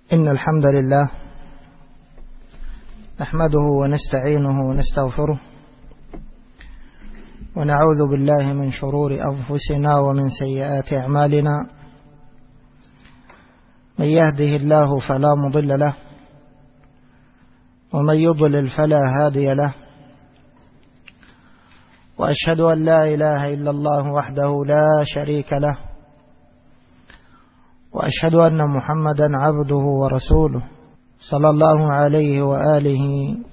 إن الحمد لله نحمده ونستعينه ونستغفره ونعوذ بالله من شرور أنفسنا ومن سيئات أعمالنا. من يهده الله فلا مضل له ومن يضلل فلا هادي له، وأشهد أن لا إله إلا الله وحده لا شريك له، وأشهد أن محمدا عبده ورسوله صلى الله عليه وآله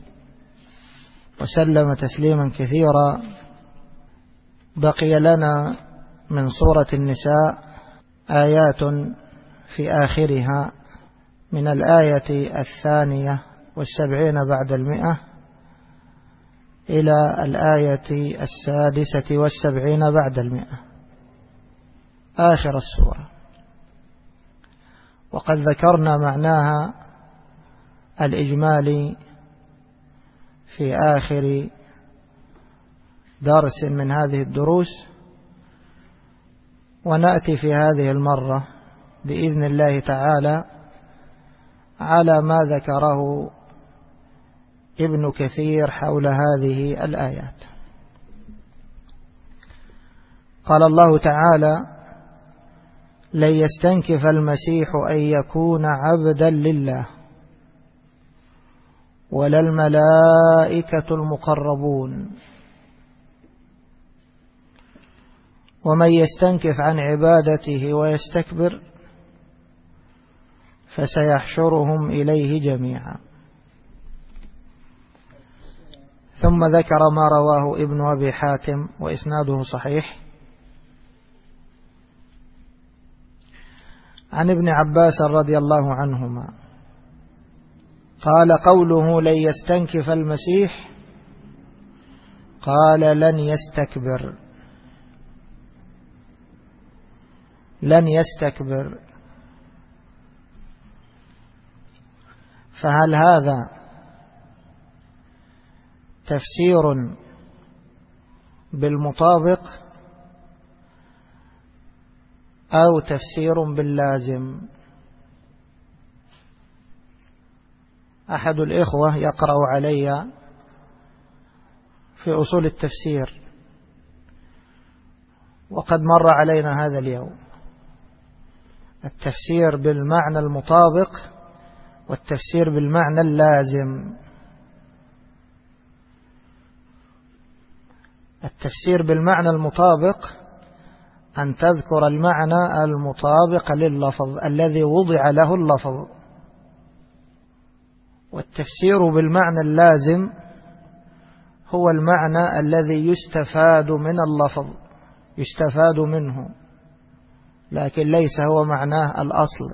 وسلم تسليما كثيرا. بقي لنا من سورة النساء آيات في آخرها من الآية 72 بعد 100 إلى الآية 76 بعد 100 آخر السورة، وقد ذكرنا معناها الإجمالي في آخر درس من هذه الدروس، ونأتي في هذه المرة بإذن الله تعالى على ما ذكره ابن كثير حول هذه الآيات. قال الله تعالى: لن يستنكف المسيح أن يكون عبدا لله ولا الملائكة المقربون ومن يستنكف عن عبادته ويستكبر فسيحشرهم إليه جميعا. ثم ذكر ما رواه ابن أبي حاتم وإسناده صحيح عن ابن عباس رضي الله عنهما قال: قوله لن يستنكف المسيح، قال لن يستكبر، لن يستكبر. فهل هذا تفسير بالمطابق أو تفسير باللازم؟ أحد الإخوة يقرأ علي في أصول التفسير، وقد مر علينا هذا اليوم التفسير بالمعنى المطابق والتفسير بالمعنى اللازم. التفسير بالمعنى المطابق أن تذكر المعنى المطابق لللفظ الذي وضع له اللفظ، والتفسير بالمعنى اللازم هو المعنى الذي يستفاد من اللفظ، يستفاد منه، لكن ليس هو معناه الأصل.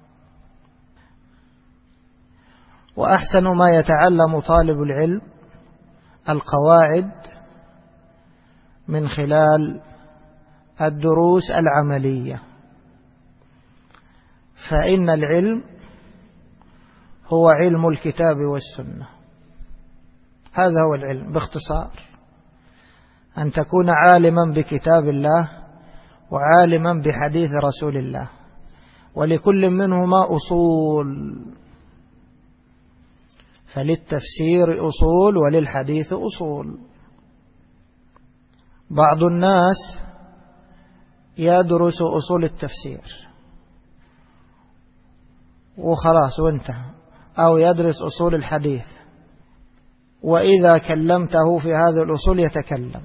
وأحسن ما يتعلم طالب العلم القواعد من خلال الدروس العملية، فإن العلم هو علم الكتاب والسنة. هذا هو العلم باختصار، أن تكون عالما بكتاب الله وعالما بحديث رسول الله، ولكل منهما أصول، فللتفسير أصول وللحديث أصول. بعض الناس يدرس أصول التفسير وخلاص وانتهى، أو يدرس أصول الحديث، وإذا كلمته في هذه الأصول يتكلم.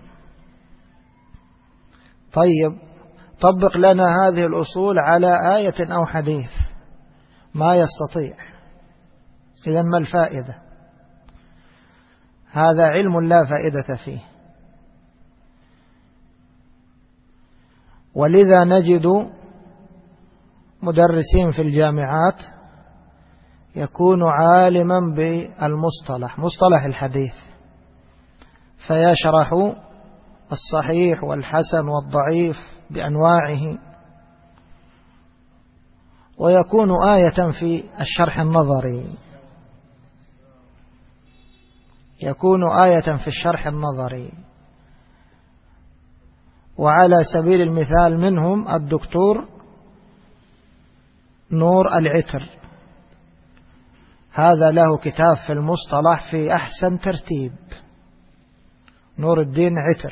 طيب طبق لنا هذه الأصول على آية أو حديث، ما يستطيع. إذن ما الفائدة؟ هذا علم لا فائدة فيه. ولذا نجد مدرسين في الجامعات يكون عالما بالمصطلح، مصطلح الحديث، فيشرح الصحيح والحسن والضعيف بأنواعه، ويكون آية في الشرح النظري، يكون آية في الشرح النظري. وعلى سبيل المثال منهم الدكتور نور العتر هذا له كتاب في المصطلح في أحسن ترتيب، نور الدين عتر.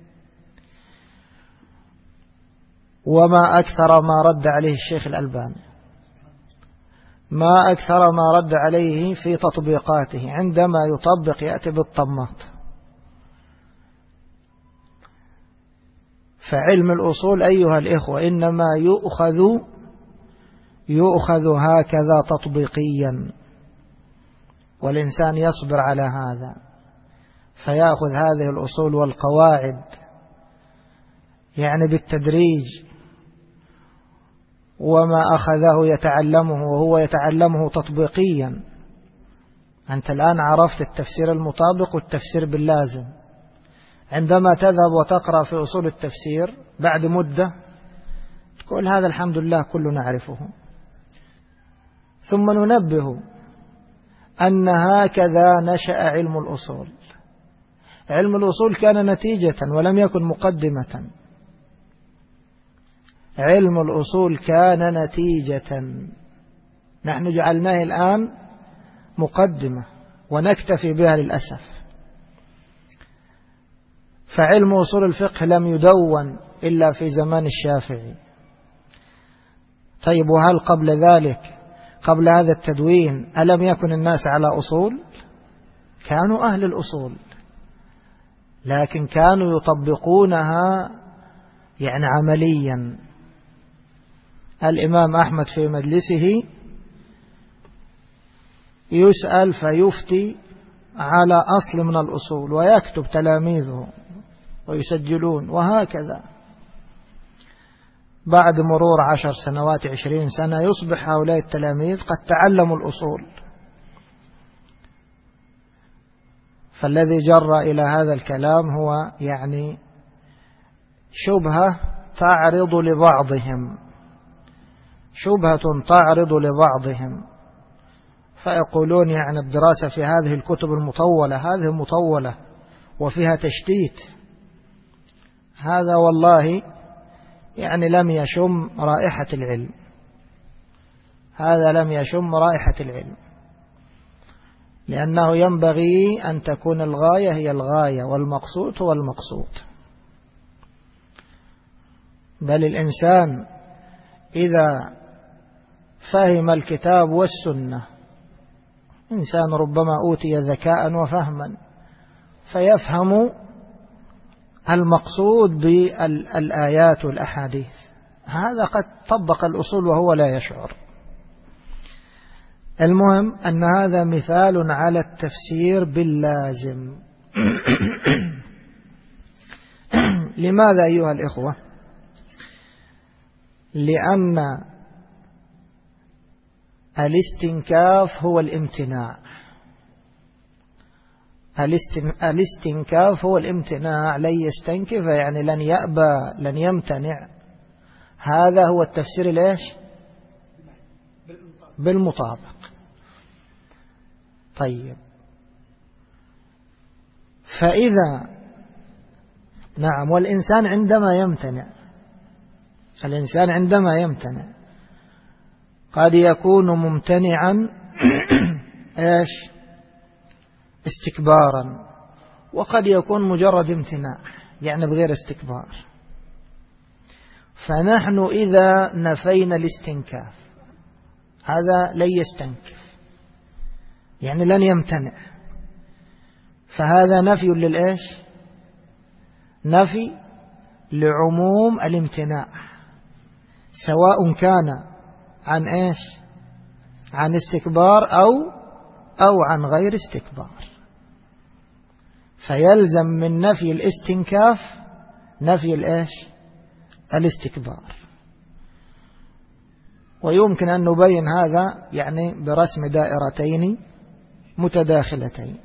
وما أكثر ما رد عليه الشيخ الألباني، ما أكثر ما رد عليه في تطبيقاته، عندما يطبق يأتي بالطماط. فعلم الأصول أيها الإخوة إنما يؤخذ هكذا تطبيقيا، والإنسان يصبر على هذا فيأخذ هذه الأصول والقواعد يعني بالتدريج، وما أخذه يتعلمه وهو يتعلمه تطبيقيا. أنت الآن عرفت التفسير المطابق والتفسير باللازم، عندما تذهب وتقرأ في أصول التفسير بعد مدة تقول هذا الحمد لله كله نعرفه. ثم ننبه أن هكذا نشأ علم الأصول. علم الأصول كان نتيجة ولم يكن مقدمة. علم الأصول كان نتيجة، نحن جعلناه الآن مقدمة ونكتفي بها للأسف. فعلم أصول الفقه لم يدون إلا في زمان الشافعي. طيب وهل قبل ذلك، قبل هذا التدوين، ألم يكن الناس على أصول؟ كانوا أهل الأصول، لكن كانوا يطبقونها يعني عمليا. الإمام أحمد في مجلسه يسأل فيفتي على أصل من الأصول ويكتب تلاميذه ويسجلون، وهكذا بعد مرور 10 سنوات 20 سنة يصبح هؤلاء التلاميذ قد تعلموا الأصول. فالذي جر إلى هذا الكلام هو يعني شبهة تعرض لبعضهم، شبهة تعرض لبعضهم، فيقولون يعني الدراسة في هذه الكتب المطولة هذه مطولة وفيها تشتيت. هذا والله يعني لم يشم رائحة العلم، هذا لم يشم رائحة العلم، لأنه ينبغي أن تكون الغاية هي الغاية والمقصود هو المقصود. بل الإنسان إذا فهم الكتاب والسنة، إنسان ربما أوتي ذكاء وفهما فيفهم المقصود بالآيات والأحاديث، هذا قد طبق الأصول وهو لا يشعر. المهم أن هذا مثال على التفسير باللازم. لماذا أيها الإخوة؟ لأن الاستنكاف هو الامتناع. الاستنكاف هو الامتناع، لن يستنكف يعني لن يأبى لن يمتنع. هذا هو التفسير ليش؟ بالمطابق. طيب فإذا نعم، والإنسان عندما يمتنع، الإنسان عندما يمتنع قد يكون ممتنعا ايش؟ استكبارا، وقد يكون مجرد امتناع يعني بغير استكبار. فنحن إذا نفينا الاستنكاف، هذا لن يستنكف يعني لن يمتنع، فهذا نفي للإيش؟ نفي لعموم الامتناع، سواء كان عن إيش؟ عن استكبار أو عن غير استكبار. فيلزم من نفي الاستنكاف نفي الإيش؟ الاستكبار. ويمكن أن نبين هذا يعني برسم دائرتين متداخلتين.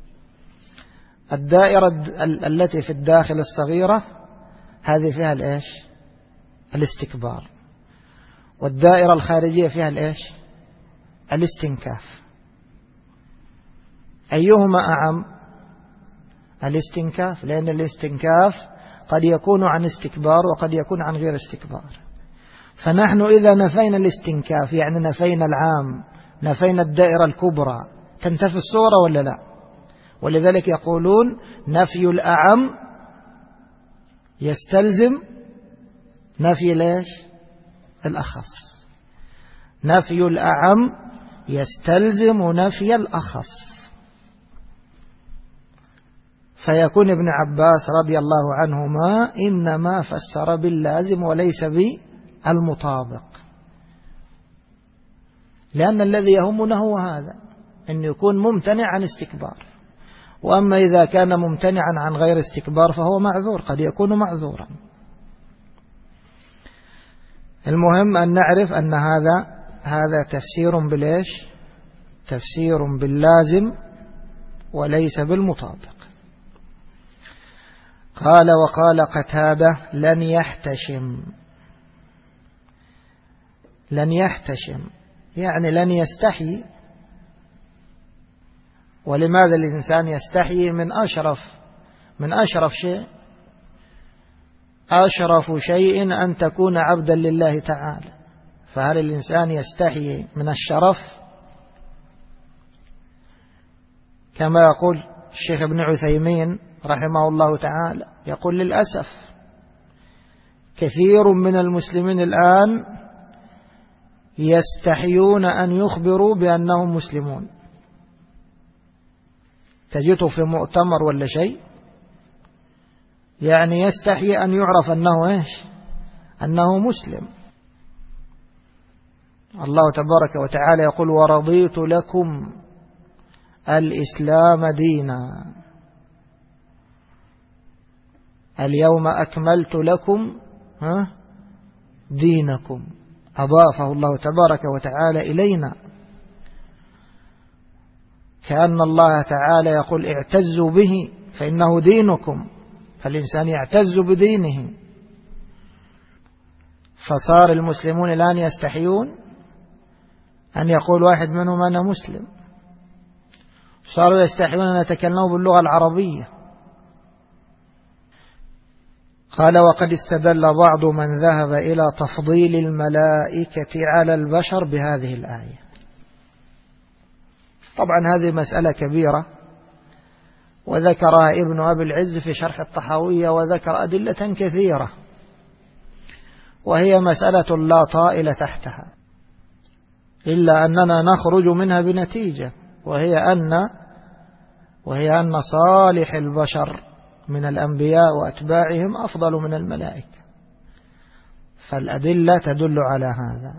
الدائرة التي في الداخل الصغيرة هذه فيها الإيش؟ الاستكبار. والدائرة الخارجية فيها الإيش؟ الاستنكاف. أيهما أعم؟ الاستنكاف، لأن الاستنكاف قد يكون عن استكبار وقد يكون عن غير استكبار. فنحن إذا نفينا الاستنكاف يعني نفينا العام نفينا الدائرة الكبرى، تنتفي الصورة ولا لا؟ ولذلك يقولون نفي الأعم يستلزم نفي ليش؟ الأخص. نفي الأعم يستلزم نفي الأخص. فيكون ابن عباس رضي الله عنهما إنما فسر باللازم وليس بالمطابق، لأن الذي يهمنا هو هذا، أن يكون ممتنع عن استكبار. وأما إذا كان ممتنعا عن غير استكبار فهو معذور، قد يكون معذورا. المهم أن نعرف أن هذا تفسير بالإيش؟ تفسير باللازم وليس بالمطابق. قال وقال قتادة لن يحتشم. لن يحتشم يعني لن يستحي. ولماذا الإنسان يستحي؟ من أشرف شيء. أشرف شيء أن تكون عبدا لله تعالى، فهل الإنسان يستحي من الشرف؟ كما يقول الشيخ ابن عثيمين رحمه الله تعالى، يقول للأسف كثير من المسلمين الآن يستحيون أن يخبروا بأنهم مسلمون. تجده في مؤتمر ولا شيء يعني يستحي أن يعرف أنه إيش؟ أنه مسلم. الله تبارك وتعالى يقول ورضيت لكم الإسلام دينا اليوم أكملت لكم دينكم. أضافه الله تبارك وتعالى إلينا، كأن الله تعالى يقول اعتزوا به فإنه دينكم، فالإنسان يعتز بدينه. فصار المسلمون الآن يستحيون أن يقول واحد منهم أنا مسلم، صاروا يستحيون أن يتكلموا باللغة العربية. قال وقد استدل بعض من ذهب إلى تفضيل الملائكة على البشر بهذه الآية. طبعا هذه مسألة كبيرة، وذكرها ابن أبي العز في شرح الطحاوية، وذكر أدلة كثيرة، وهي مسألة لا طائل تحتها، إلا أننا نخرج منها بنتيجة، وهي أن صالح البشر من الأنبياء وأتباعهم أفضل من الملائكة، فالأدلة تدل على هذا.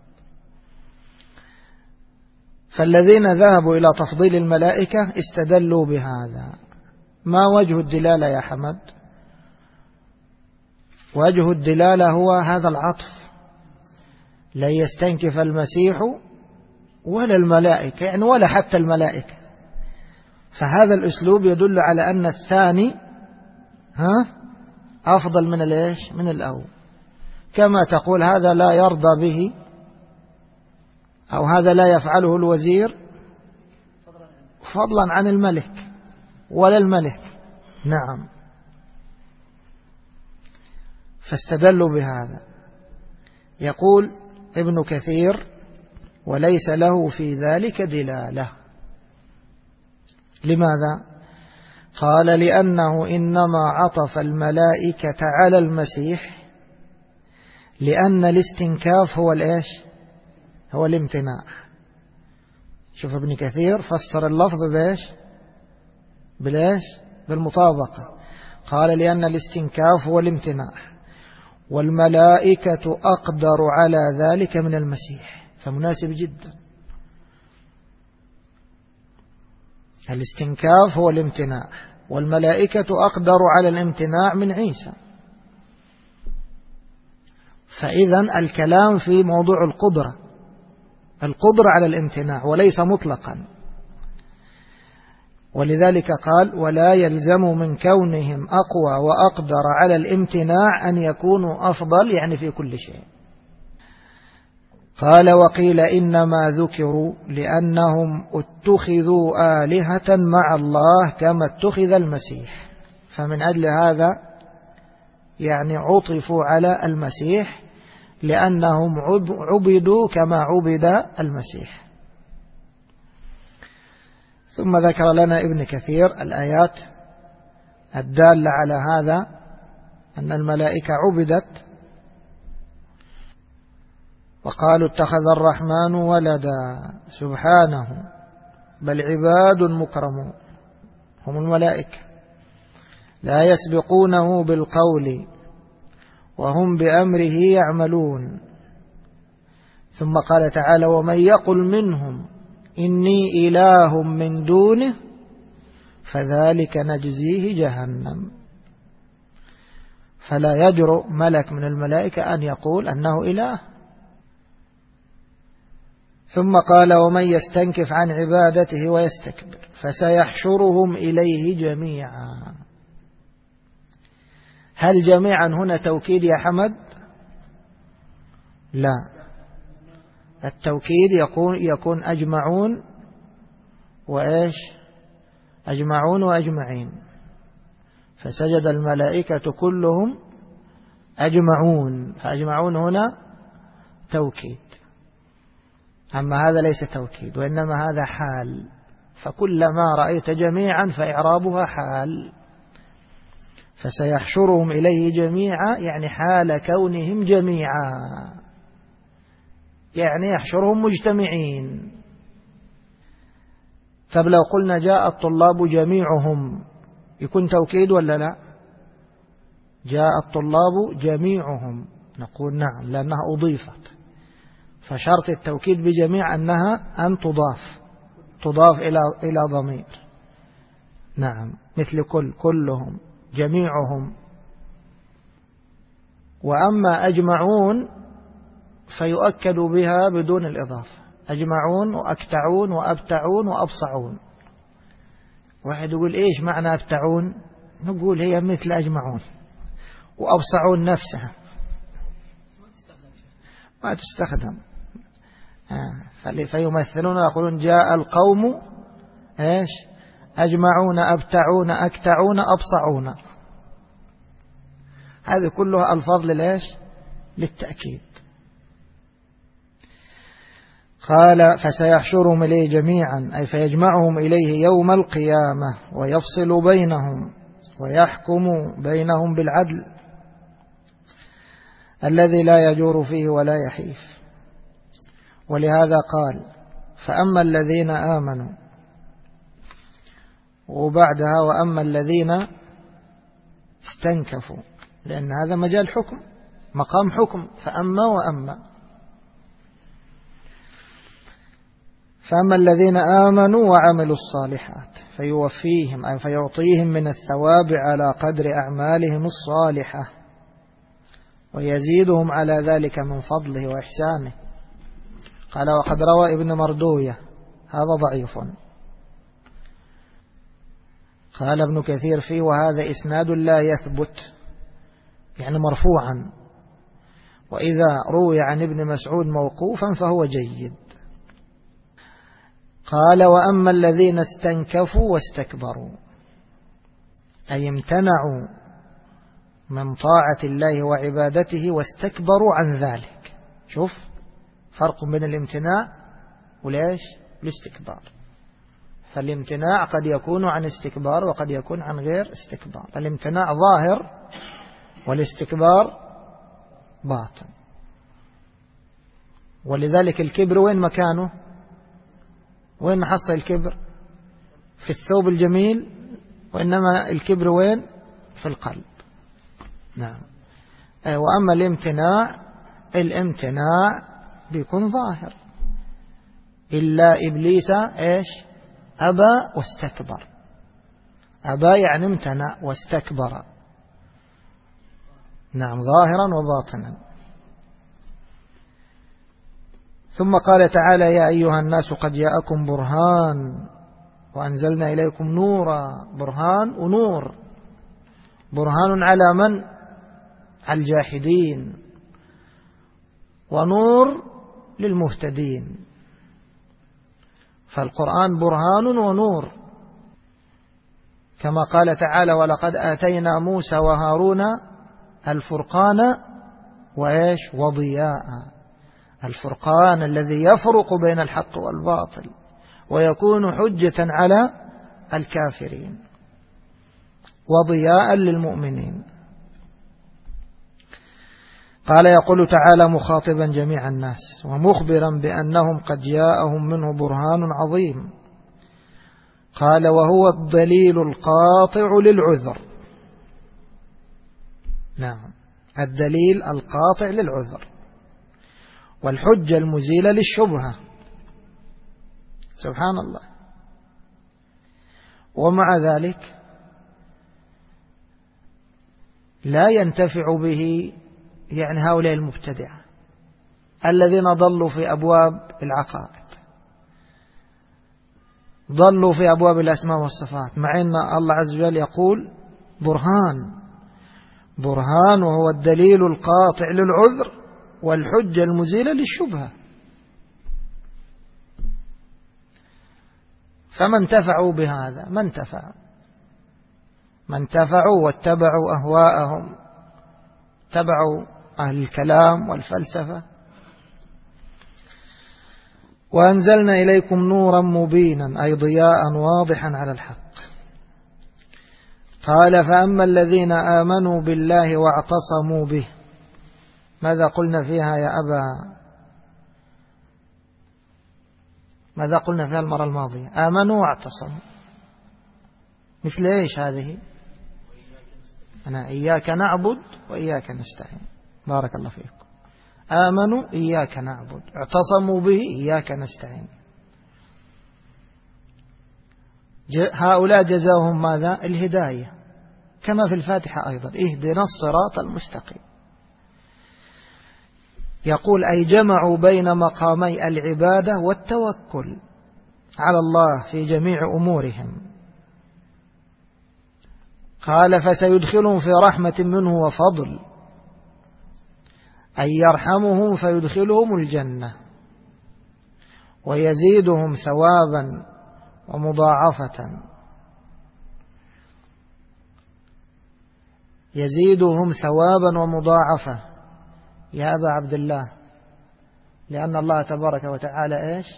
فالذين ذهبوا إلى تفضيل الملائكة استدلوا بهذا. ما وجه الدلالة يا حمد؟ وجه الدلالة هو هذا العطف، لا يستنكف المسيح ولا الملائكة، يعني ولا حتى الملائكة. فهذا الأسلوب يدل على أن الثاني أفضل من الإيش؟ من الأول. كما تقول هذا لا يرضى به، أو هذا لا يفعله الوزير فضلا عن الملك ولا الملك. نعم. فاستدلوا بهذا. يقول ابن كثير وليس له في ذلك دلالة. لماذا؟ قال لأنه إنما عطف الملائكة على المسيح لأن الاستنكاف هو الإيش؟ هو الامتناع. شوف ابن كثير فسر اللفظ بإيش؟ بالإيش؟ بالمطابقة. قال لأن الاستنكاف هو الامتناع، والملائكة أقدر على ذلك من المسيح، فمناسب جدا. الاستنكاف هو الامتناع، والملائكة أقدر على الامتناع من عيسى. فإذا الكلام في موضوع القدرة على الامتناع وليس مطلقا. ولذلك قال ولا يلزم من كونهم أقوى وأقدر على الامتناع أن يكونوا أفضل، يعني في كل شيء. قال وقيل إنما ذكروا لأنهم اتخذوا آلهة مع الله كما اتخذ المسيح، فمن أجل هذا يعني عطفوا على المسيح لأنهم عبدوا كما عبد المسيح. ثم ذكر لنا ابن كثير الآيات الدالة على هذا أن الملائكة عبدت، وقالوا اتخذ الرحمن ولدا سبحانه بل عباد مكرمون هم الملائكة لا يسبقونه بالقول وهم بأمره يعملون. ثم قال تعالى ومن يقل منهم إني إله من دونه فذلك نجزيه جهنم. فلا يجرؤ ملك من الملائكة أن يقول أنه إله. ثم قال ومن يستنكف عن عبادته ويستكبر فسيحشرهم إليه جميعا. هل جميعا هنا توكيد يا حمد؟ لا، التوكيد يكون أجمعون وإيش؟ أجمعون وأجمعين. فسجد الملائكة كلهم أجمعون، فأجمعون هنا توكيد. أما هذا ليس توكيد، وإنما هذا حال. فكلما رأيت جميعا فإعرابها حال. فسيحشرهم إليه جميعا يعني حال كونهم جميعا، يعني يحشرهم مجتمعين. طب لو قلنا جاء الطلاب جميعهم يكون توكيد ولا لا؟ جاء الطلاب جميعهم نقول نعم لأنها أضيفت. فشرط التوكيد بجميع أنها أن تضاف إلى ضمير. نعم مثل كلهم جميعهم. وأما أجمعون فيؤكد بها بدون الإضافة. أجمعون وأكتعون وأبتعون وأبصعون. واحد يقول إيش معنى أبتعون؟ نقول هي مثل أجمعون. وأبصعون نفسها ما تستخدم. فيمثلون يقولون جاء القوم إيش؟ أجمعون أبتعون أكتعون أبصعون. هذه كلها ألفاظ للإيش؟ للتأكيد. قال فسيحشرهم إليه جميعا أي فيجمعهم إليه يوم القيامة ويفصل بينهم ويحكم بينهم بالعدل الذي لا يجور فيه ولا يحيف. ولهذا قال فأما الذين آمنوا، وبعدها وأما الذين استنكفوا، لأن هذا مجال حكم مقام حكم. فأما وأما. فأما الذين آمنوا وعملوا الصالحات فيوفيهم أي فيعطيهم من الثواب على قدر أعمالهم الصالحة ويزيدهم على ذلك من فضله وإحسانه. قال وقد روى ابن مردوية هذا ضعيف. قال ابن كثير فيه وهذا إسناد لا يثبت يعني مرفوعا، وإذا روي عن ابن مسعود موقوفا فهو جيد. قال وأما الذين استنكفوا واستكبروا أي امتنعوا من طاعة الله وعبادته واستكبروا عن ذلك. شوف فرق بين الامتناع وليش الاستكبار. فالامتناع قد يكون عن استكبار وقد يكون عن غير استكبار. الامتناع ظاهر والاستكبار باطن. ولذلك الكبر وين مكانه؟ وين نحصل الكبر؟ في الثوب الجميل، وإنما الكبر وين؟ في القلب. نعم. وأما الامتناع بيكون ظاهر. إلا إبليس إيش؟ أبى واستكبر. أبى يعني امتنع واستكبر. نعم ظاهرا وباطنا. ثم قال تعالى يا أيها الناس قد جاءكم برهان وأنزلنا إليكم نورا. برهان ونور. برهان على من؟ على الجاحدين، ونور للمهتدين. فالقرآن برهان ونور، كما قال تعالى ولقد آتينا موسى وهارون الفرقان وإيش وضياء. الفرقان الذي يفرق بين الحق والباطل، ويكون حجة على الكافرين وضياء للمؤمنين. قال يقول تعالى مخاطبا جميع الناس ومخبرا بأنهم قد جاءهم منه برهان عظيم. قال وهو الدليل القاطع للعذر. نعم، الدليل القاطع للعذر والحجة المزيلة للشبهة. سبحان الله. ومع ذلك لا ينتفع به يعني هؤلاء المبتدعة الذين ضلوا في أبواب العقائد، ضلوا في أبواب الأسماء والصفات، مع أن الله عز وجل يقول برهان وهو الدليل القاطع للعذر والحجة المزيلة للشبهة. فما انتفعوا بهذا؟ ما انتفعوا واتبعوا أهواءهم، اتبعوا أهل الكلام والفلسفة. وأنزلنا إليكم نورا مبينا أي ضياء واضحا على الحق. قال فأما الذين آمنوا بالله واعتصموا به. ماذا قلنا فيها يا أبا؟ ماذا قلنا فيها المرة الماضية؟ آمنوا واعتصموا مثل إيش هذه؟ أنا إياك نعبد وإياك نستعين. بارك الله فيكم. آمنوا إياك نعبد، اعتصموا به إياك نستعين. هؤلاء جزاهم ماذا؟ الهداية، كما في الفاتحة أيضا اهدنا الصراط المستقيم. يقول أي جمعوا بين مقامي العبادة والتوكل على الله في جميع أمورهم. قال فسيدخلهم في رحمة منه وفضل أي يرحمهم فيدخلهم الجنة ويزيدهم ثوابا ومضاعفة. يزيدهم ثوابا ومضاعفة يا أبا عبد الله، لأن الله تبارك وتعالى إيش؟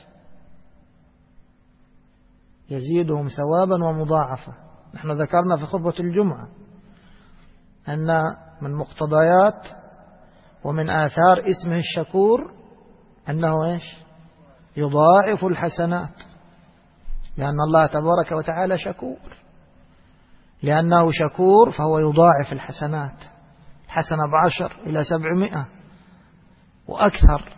يزيدهم ثوابا ومضاعفة. نحن ذكرنا في خطبة الجمعة أن من مقتضيات ومن آثار اسمه الشكور أنه إيش؟ يضاعف الحسنات، لأن الله تبارك وتعالى شكور. لأنه شكور فهو يضاعف الحسنات، حسنة 10 إلى 700 وأكثر.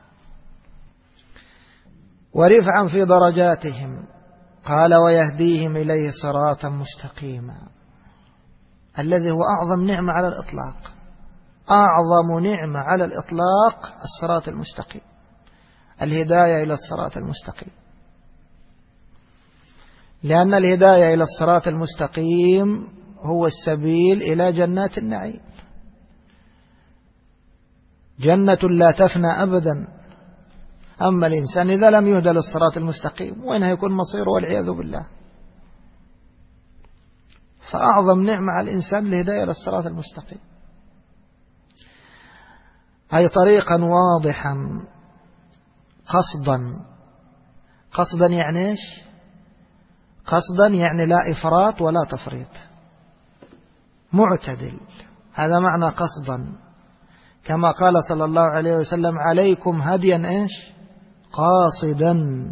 ورفعا في درجاتهم. قال ويهديهم إليه صراطا مستقيما، الذي هو أعظم نعمة على الإطلاق. أعظم نعمة على الإطلاق الصراط المستقيم، الهداية إلى الصراط المستقيم. لأن الهداية إلى الصراط المستقيم هو السبيل إلى جنات النعيم، جنة لا تفنى أبدا. أما الإنسان إذا لم يهدى للصراط المستقيم وين هيكون مصيره والعياذ بالله. فأعظم نعمة على الإنسان الهداية للصراط المستقيم، أي طريقا واضحا قصدا يعني إيش؟ قصدا يعني لا إفراط ولا تفريط، معتدل، هذا معنى قصدا. كما قال صلى الله عليه وسلم عليكم هديا إيش؟ قاصدا.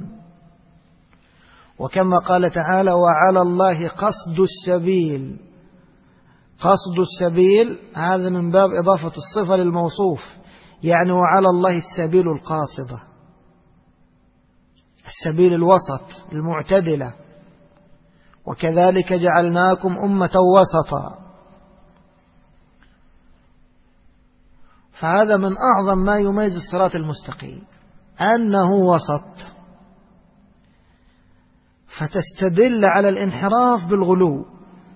وكما قال تعالى وعلى الله قصد السبيل. قصد السبيل هذا من باب إضافة الصفة للموصوف، يعني وعلى الله السبيل القاصدة، السبيل الوسط المعتدلة. وكذلك جعلناكم أمة وسطا. فهذا من أعظم ما يميز الصراط المستقيم أنه وسط. فتستدل على الانحراف بالغلو،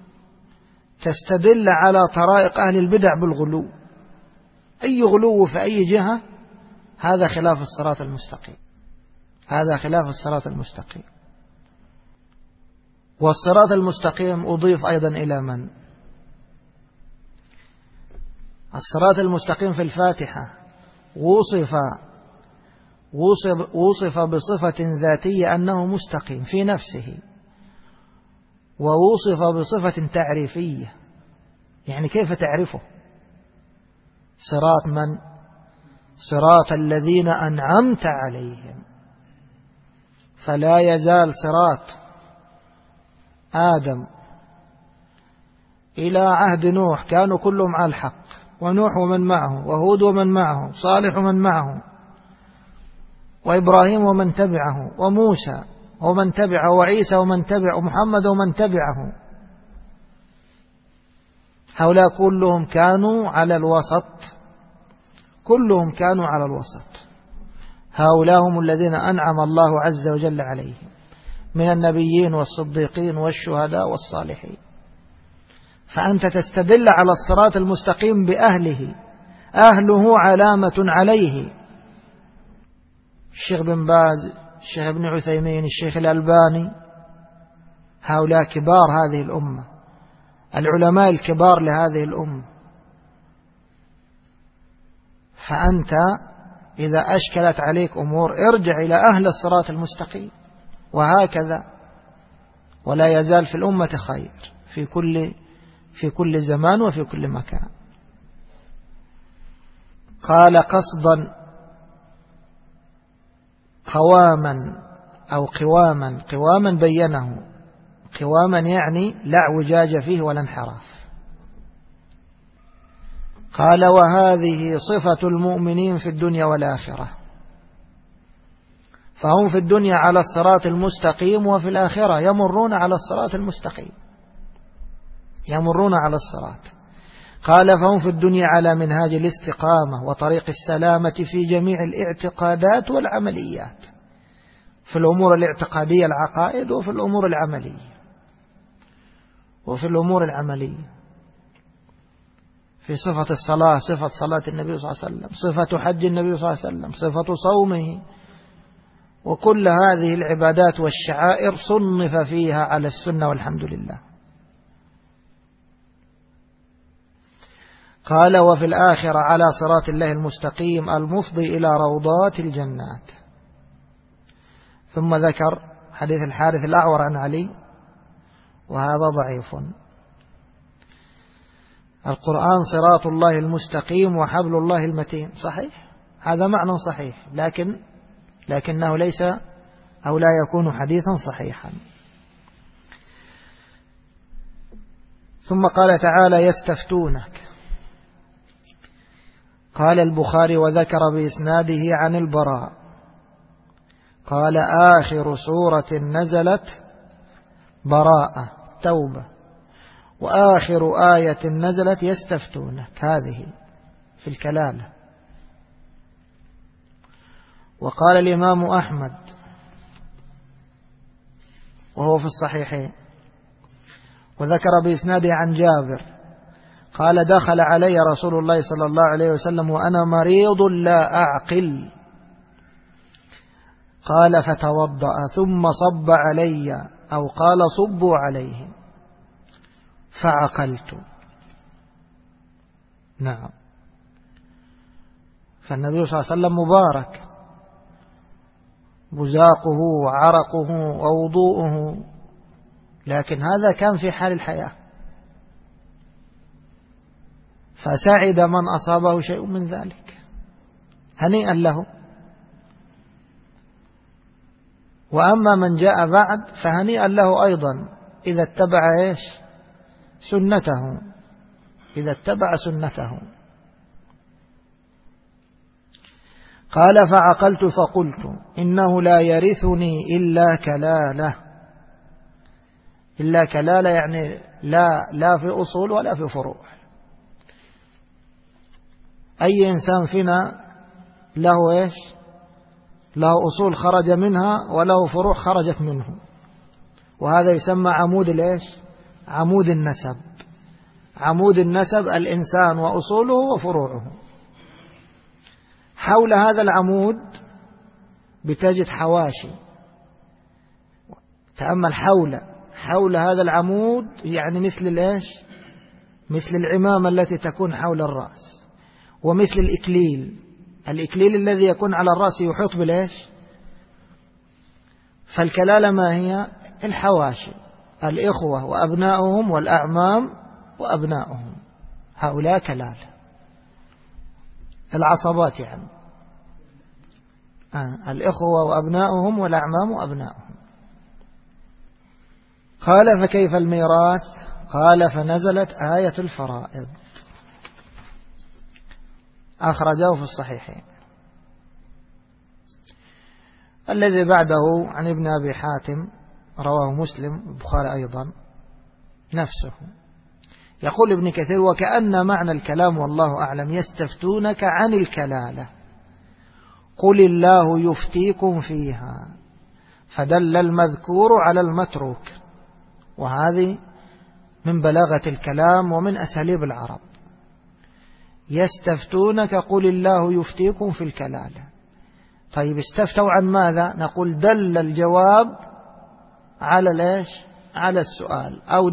تستدل على طرائق أهل البدع بالغلو. أي غلو في أي جهة هذا خلاف الصراط المستقيم، هذا خلاف الصراط المستقيم. والصراط المستقيم أضيف أيضا إلى من؟ الصراط المستقيم في الفاتحة وصف وصف بصفة ذاتية أنه مستقيم في نفسه، ووصف بصفة تعريفية، يعني كيف تعرفه؟ صراط من؟ صراط الذين أنعمت عليهم. فلا يزال صراط آدم إلى عهد نوح كانوا كلهم على الحق، ونوح ومن معه، وهود ومن معه، صالح ومن معه، وإبراهيم ومن تبعه، وموسى ومن تبعه، وعيسى ومن تبعه، ومحمد ومن تبعه. هؤلاء كلهم كانوا على الوسط، كلهم كانوا على الوسط. هؤلاء هم الذين أنعم الله عز وجل عليهم من النبيين والصديقين والشهداء والصالحين. فأنت تستدل على الصراط المستقيم بأهله، أهله علامة عليه. الشيخ بن باز، الشيخ ابن عثيمين، الشيخ الألباني، هؤلاء كبار هذه الأمة، العلماء الكبار لهذه الأمة. فأنت إذا أشكلت عليك أمور ارجع إلى أهل الصراط المستقيم، وهكذا. ولا يزال في الأمة خير في كل زمان وفي كل مكان. قال قصدا قواما أو قواما بينه. قواما يعني لا اعوجاج فيه ولا انحراف. قال وهذه صفة المؤمنين في الدنيا والآخرة، فهم في الدنيا على الصراط المستقيم، وفي الآخرة يمرون على الصراط المستقيم، يمرون على الصراط. قال فهم في الدنيا على منهاج الاستقامة وطريق السلامة في جميع الاعتقادات والعمليات، في الأمور الاعتقادية العقائد، وفي الأمور العملية، في صفة الصلاة، صفة صلاة النبي صلى الله عليه وسلم، صفة حج النبي صلى الله عليه وسلم، صفة صومه، وكل هذه العبادات والشعائر صنف فيها على السنة والحمد لله. قال وفي الآخرة على صراط الله المستقيم المفضي إلى روضات الجنات. ثم ذكر حديث الحارث الأعور عن علي، وهذا ضعيف. القرآن صراط الله المستقيم وحبل الله المتين، صحيح، هذا معنى صحيح، لكنه ليس أو لا يكون حديثا صحيحا. ثم قال تعالى يستفتونك. قال البخاري وذكر بإسناده عن البراء قال آخر سورة نزلت براءة توبة، وآخر آية نزلت يستفتونك، هذه في الكلالة. وقال الإمام أحمد وهو في الصحيحين وذكر بإسناده عن جابر قال دخل علي رسول الله صلى الله عليه وسلم وأنا مريض لا أعقل، قال فتوضأ ثم صب علي أو قال صبوا عليه فعقلت. نعم، فالنبي صلى الله عليه وسلم مبارك، بزاقه وعرقه ووضوءه، لكن هذا كان في حال الحياة، فسعد من أصابه شيء من ذلك، هنيئا له. وأما من جاء بعد فهنيئا له أيضا إذا اتبع سنته، إذا اتبع سنته. قال فعقلت فقلت إنه لا يرثني إلا كلالة. إلا كلالة يعني لا في أصول ولا في فروع. أي إنسان فينا له له أصول خرج منها وله فروع خرجت منه، وهذا يسمى عمود النسب. عمود النسب الإنسان وأصوله وفروعه. حول هذا العمود بتجد حواشي، تأمل حول هذا العمود، يعني مثل العمامة التي تكون حول الرأس، ومثل الإكليل الإكليل الذي يكون على الرأس يحيط بالإيش؟ فالكلالة ما هي؟ الحواشي، الإخوة وأبناؤهم والأعمام وأبناؤهم، هؤلاء كلالة. العصبات يعني الإخوة وأبناؤهم والأعمام وأبناؤهم. قال فكيف الميراث؟ قال فنزلت آية الفرائض، أخرجه في الصحيحين. الذي بعده عن ابن أبي حاتم رواه مسلم البخاري أيضا نفسه. يقول ابن كثير: وكأن معنى الكلام والله أعلم يستفتونك عن الكلالة قل الله يفتيكم فيها، فدل المذكور على المتروك. وهذه من بلاغة الكلام ومن أساليب العرب. يستفتونك قل الله يفتيكم في الكلالة. طيب استفتوا عن ماذا؟ نقول دل الجواب على ليش؟ على السؤال، أو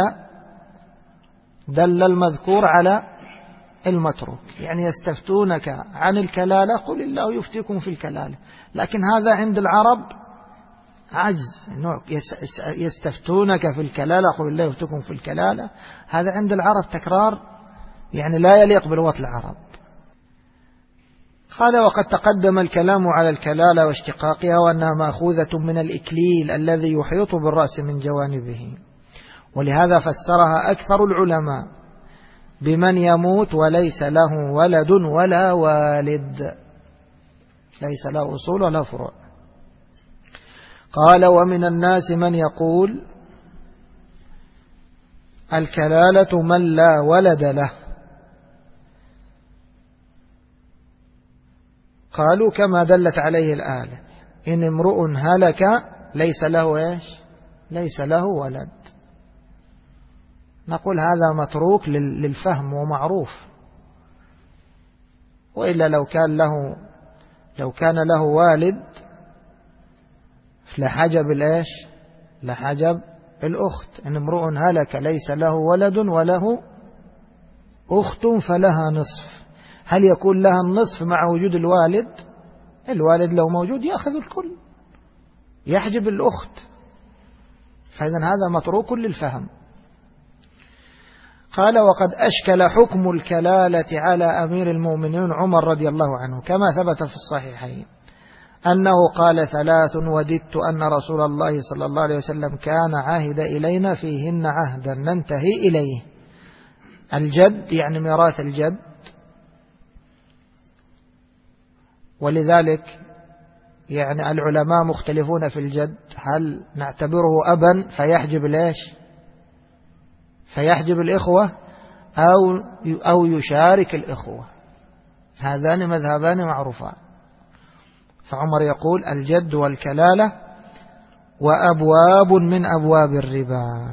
دل المذكور على المتروك. يعني يستفتونك عن الكلالة قل الله يفتيكم في الكلالة، لكن هذا عند العرب عجز. يستفتونك في الكلالة قل الله يفتيكم في الكلالة، هذا عند العرب تكرار يعني لا يليق بلغة العرب. قال: وقد تقدم الكلام على الكلالة واشتقاقها وأنها مأخوذة من الإكليل الذي يحيط بالرأس من جوانبه، ولهذا فسرها أكثر العلماء بمن يموت وليس له ولد ولا والد، ليس له أصول ولا فروع. قال: ومن الناس من يقول الكلالة من لا ولد له. قالوا: كما دلت عليه الآية إن امرؤ هلك ليس له إيش؟ ليس له ولد. نقول هذا متروك للفهم ومعروف، وإلا لو كان له والد لحجب الإيش؟ لحجب الأخت. إن امرؤ هلك ليس له ولد وله أخت فلها نصف. هل يكون لها النصف مع وجود الوالد؟ الوالد لو موجود يأخذ الكل، يحجب الأخت. فإذا هذا متروك للفهم. قال: وقد أشكل حكم الكلالة على أمير المؤمنين عمر رضي الله عنه، كما ثبت في الصحيحين أنه قال: 3 وددت أن رسول الله صلى الله عليه وسلم كان عاهد إلينا فيهن عهدا ننتهي إليه. الجد يعني ميراث الجد، ولذلك يعني العلماء مختلفون في الجد، هل نعتبره أبا فيحجب ليش؟ فيحجب الإخوة أو يشارك الإخوة. هذان مذهبان معروفان. فعمر يقول: الجد والكلالة وأبواب من أبواب الربا.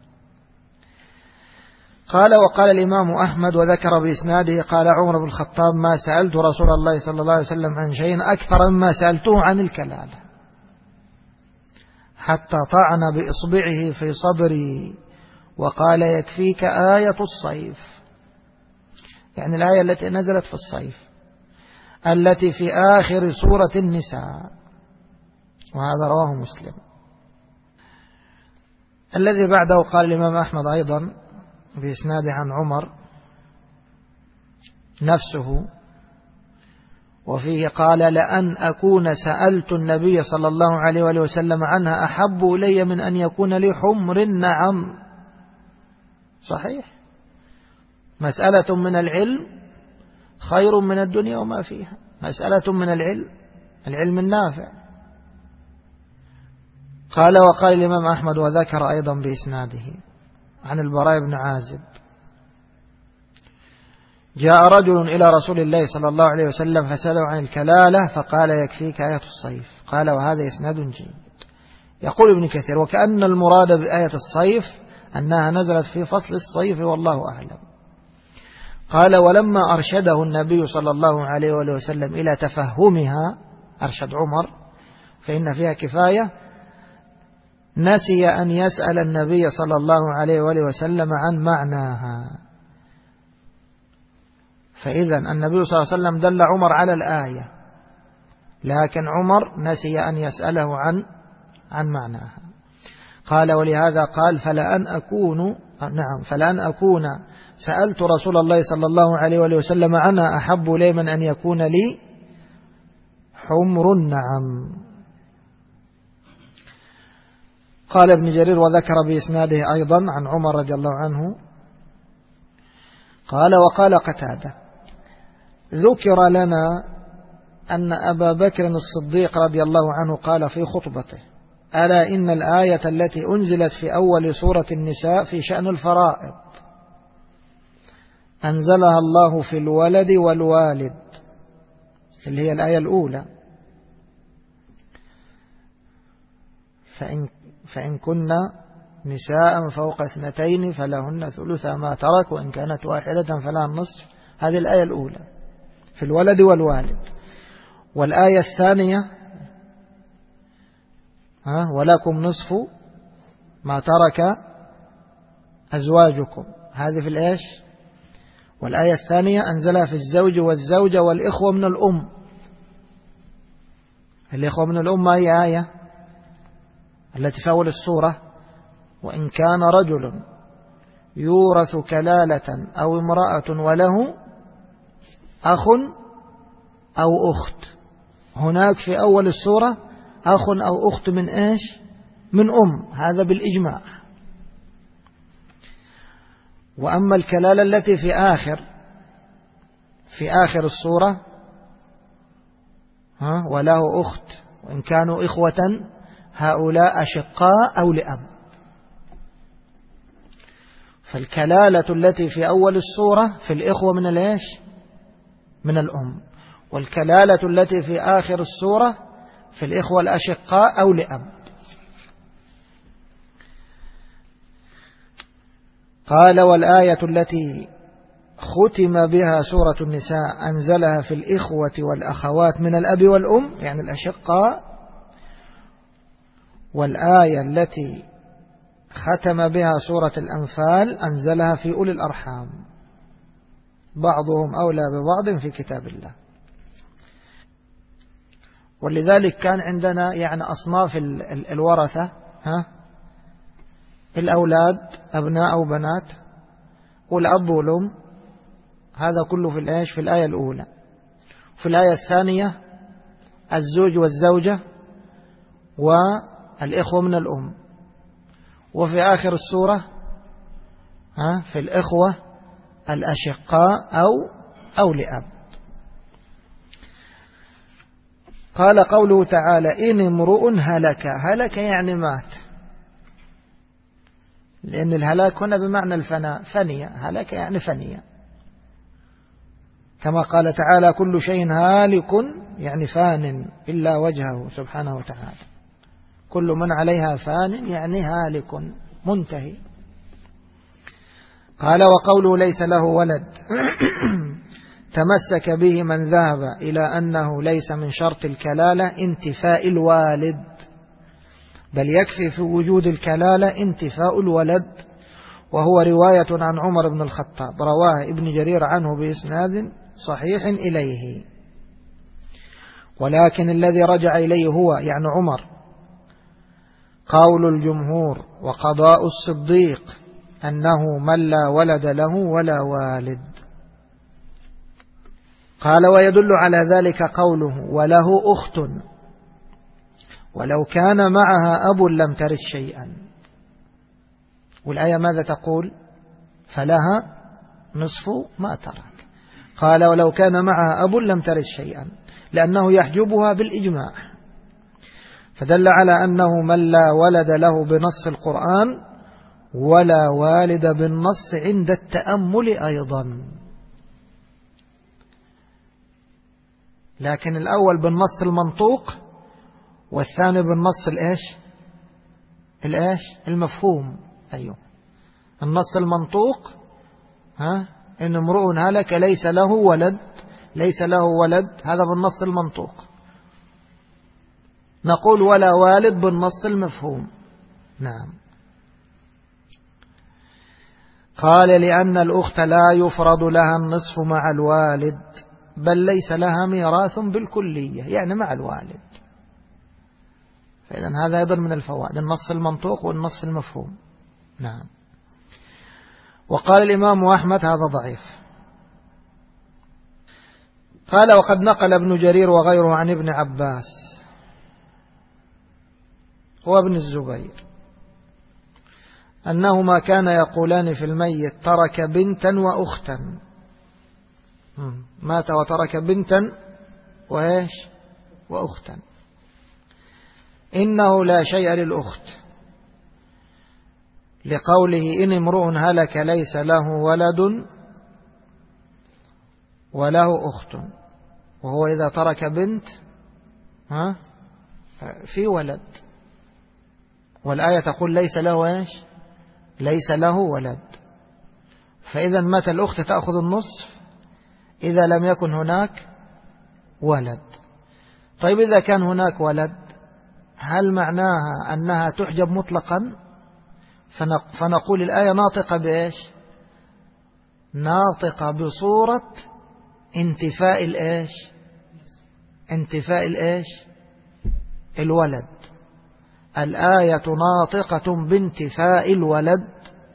قال: وقال الإمام أحمد وذكر بإسناده قال عمر بن الخطاب: ما سألت رسول الله صلى الله عليه وسلم عن شيء أكثر مما سألته عن الكلالة، حتى طعن بإصبعه في صدري وقال: يكفيك آية الصيف، يعني الآية التي نزلت في الصيف التي في آخر سورة النساء. وهذا رواه مسلم. الذي بعده قال الإمام أحمد أيضا بإسناده عن عمر نفسه، وفيه قال: لأن أكون سألت النبي صلى الله عليه وآله وسلم عنها أحب إلي من أن يكون لي حمر النعم. صحيح، مسألة من العلم خير من الدنيا وما فيها. مسألة من العلم النافع. قال: وقال الإمام أحمد وذكر أيضا بإسناده عن البراء بن عازب: جاء رجل إلى رسول الله صلى الله عليه وسلم فسأله عن الكلالة فقال: يكفيك آية الصيف. قال: وهذا إسناد جيد. يقول ابن كثير: وكأن المراد بآية الصيف أنها نزلت في فصل الصيف والله أعلم. قال: ولما أرشده النبي صلى الله عليه وسلم إلى تفهمها، أرشد عمر فإن فيها كفاية، نسي أن يسأل النبي صلى الله عليه وسلم عن معناها، فإذا النبي صلى الله عليه وسلم دل عمر على الآية، لكن عمر نسي أن يسأله عن معناها. قال ولهذا قال فلأن أكون سألت رسول الله صلى الله عليه وسلم عنها أحب لي من أن يكون لي حمر النعم. قال ابن جرير وذكر بإسناده أيضا عن عمر رضي الله عنه قال وقال قتادة ذكر لنا أن أبا بكر الصديق رضي الله عنه قال في خطبته ألا إن الآية التي أنزلت في أول سورة النساء في شأن الفرائض أنزلها الله في الولد والوالد، اللي هي الآية الأولى، فإن كنا نساء فوق 2 فلهن ثلث ما ترك وإن كانت واحدة فلها النصف. هذه الآية الأولى في الولد والوالد. والآية الثانية ولكم نصف ما ترك أزواجكم، هذه في الإيش. والآية الثانية أنزلها في الزوج والزوجة والإخوة من الأم. الإخوة من الأم هي آية التي في أول السورة وإن كان رجل يورث كلالة أو امرأة وله أخ أو أخت. هناك في أول السورة أخ أو أخت من إيش؟ من أم، هذا بالإجماع. وأما الكلالة التي في آخر السورة وله أخت وإن كانوا إخوة هؤلاء أشقاء أو لأب. فالكلالة التي في أول السورة في الإخوة من الإيش؟ من الأم. والكلالة التي في آخر السورة في الإخوة الأشقاء أو لأب. قال والآية التي ختم بها سورة النساء أنزلها في الإخوة والأخوات من الأب والأم، يعني الأشقاء. والآية التي ختم بها سورة الأنفال أنزلها في أولي الأرحام، بعضهم أولى ببعض في كتاب الله. ولذلك كان عندنا يعني أصناف الورثة، الأولاد أبناء أو بنات، والأب والأم، هذا كله في الآية في الآية الأولى. في الآية الثانية الزوج والزوجة والإخوة من الأم. وفي آخر السورة في الإخوة الأشقاء أو لأب. قال قوله تعالى إن امرؤ هلك يعني مات، لأن الهلاك هنا بمعنى الفناء، فنية، هلك يعني فنية، كما قال تعالى كل شيء هالك يعني فان إلا وجهه سبحانه وتعالى. كل من عليها فان يعني هالك منتهي. قال وقوله ليس له ولد تمسك به من ذهب إلى أنه ليس من شرط الكلالة انتفاء الوالد، بل يكفي في وجود الكلالة انتفاء الولد، وهو رواية عن عمر بن الخطاب رواه ابن جرير عنه بإسناد صحيح إليه. ولكن الذي رجع إليه هو يعني عمر قول الجمهور وقضاء الصديق أنه من لا ولد له ولا والد. قال ويدل على ذلك قوله وله أخت ولو كان معها أب لم ترث شيئا. والآية ماذا تقول؟ فلها نصف ما ترك. قال ولو كان معها أب لم ترث شيئا، لأنه يحجبها بالإجماع، فدل على أنه من لا ولد له بنص القرآن ولا والد بالنص عند التأمل أيضا. لكن الأول بالنص المنطوق والثاني بالنص الإيش المفهوم. أيوه النص المنطوق إن امرؤ هلك ليس له ولد، هذا بالنص المنطوق. نقول ولا والد بالنص المفهوم. نعم. قال لأن الأخت لا يفرض لها النصف مع الوالد، بل ليس لها ميراث بالكلية، يعني مع الوالد. فإذن هذا أيضا من الفوائد، النص المنطوق والنص المفهوم. نعم. وقال الإمام أحمد هذا ضعيف. قال وقد نقل ابن جرير وغيره عن ابن عباس وابن الزبير أنهما كان يقولان في الميت ترك بنتا وأختا، مات وترك بنتا وإيش وأختا، إنه لا شيء للأخت، لقوله إن امرؤ هلك ليس له ولد وله أخت، وهو إذا ترك بنت في ولد، والآية تقول ليس له إيش ليس له ولد، فإذا متى الأخت تأخذ النصف إذا لم يكن هناك ولد. طيب إذا كان هناك ولد هل معناها أنها تحجب مطلقا؟ فنقول الآية ناطقة بإيش ناطقة بصورة انتفاء الإيش انتفاء الإيش الولد. الآية ناطقة بانتفاء الولد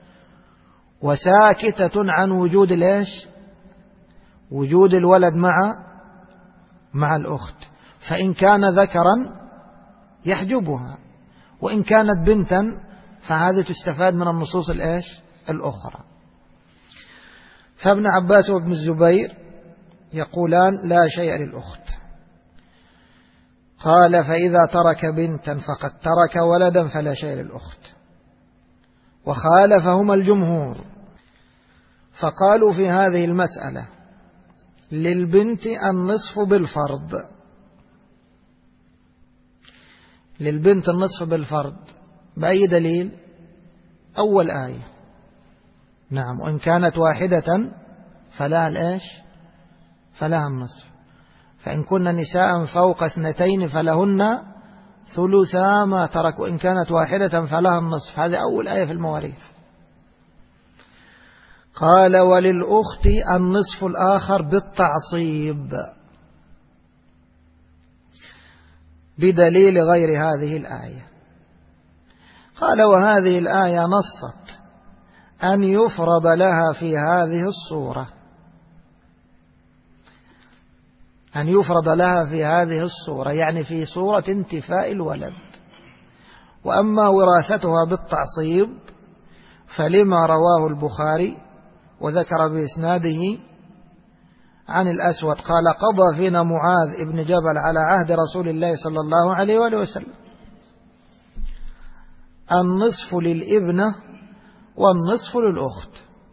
وساكتة عن وجود الإيش وجود الولد مع الأخت، فإن كان ذكرا يحجبها، وإن كانت بنتا فهذه تستفاد من النصوص الإيش الأخرى. فابن عباس وابن الزبير يقولان لا شيء للأخت. قال فإذا ترك بنتا فقد ترك ولدا فلا شيء للأخت. وخالفهما الجمهور فقالوا في هذه المسألة للبنت النصف بالفرض، للبنت النصف بالفرض بأي دليل؟ أول آية. نعم. وإن كانت واحدة فلها الإيش فلها النصف، فإن كن نساء فوق 2 فلهن ثلثا ما ترك، وإن كانت واحدة فلها النصف. هذه أول آية في المواريث. قال وللأخت النصف الآخر بالتعصيب بدليل غير هذه الآية. قال وهذه الآية نصت أن يفرض لها في هذه الصورة، أن يفرض لها في هذه الصورة يعني في صورة انتفاء الولد. وأما وراثتها بالتعصيب فلما رواه البخاري وذكر بإسناده عن الأسود قال قضى فينا معاذ ابن جبل على عهد رسول الله صلى الله عليه وآله وسلم النصف للابنة والنصف للأخت.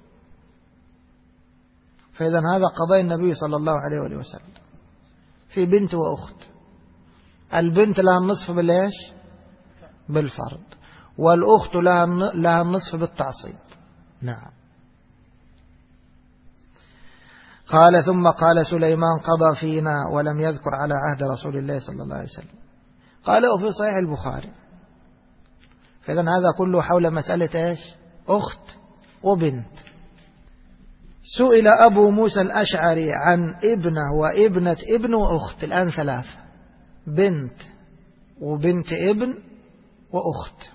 فإذا هذا قضاء النبي صلى الله عليه وآله وسلم في بنت وأخت. البنت لها النصف بالإيش بالفرض، والأخت لها النصف بالتعصيب. نعم. قال ثم قال سليمان قضى فينا ولم يذكر على عهد رسول الله صلى الله عليه وسلم. قال وفي صحيح البخاري. فإذا هذا كله حول مسألة إيش أخت وبنت. سئل أبو موسى الأشعري عن ابنة وابنة ابن وأخت، الآن 3، بنت وبنت ابن وأخت.